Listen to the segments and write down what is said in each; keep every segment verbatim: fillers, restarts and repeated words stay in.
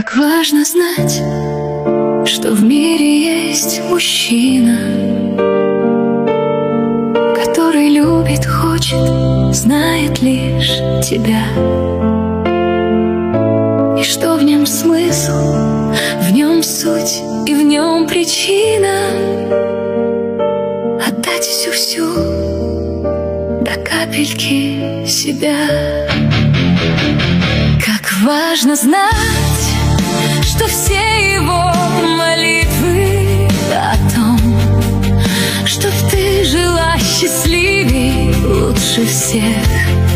Как важно знать, что в мире есть мужчина, который любит, хочет, знает лишь тебя. И что в нем смысл, в нем суть и в нем причина отдать всю-всю до капельки себя. Как важно знать, что все его молитвы о том, чтоб ты жила счастливей лучше всех,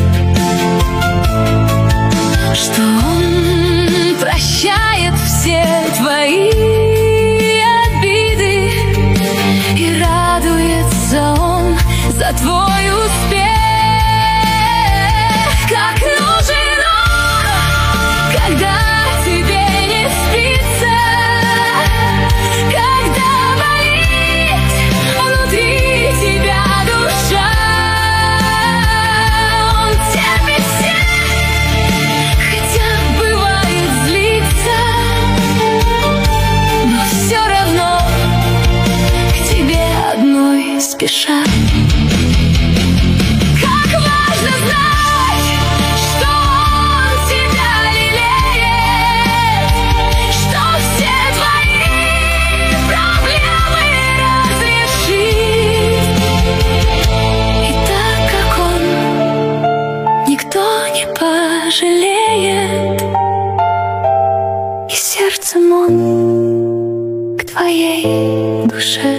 что он прощает все твои обиды, и радуется он за твой успех. Как нужен он, когда тебе не спится, когда болит внутри тебя душа. Он терпит всех, хотя бывает злится, но все равно к тебе одной спеша. Пожалеет, и сердцем он к твоей душе.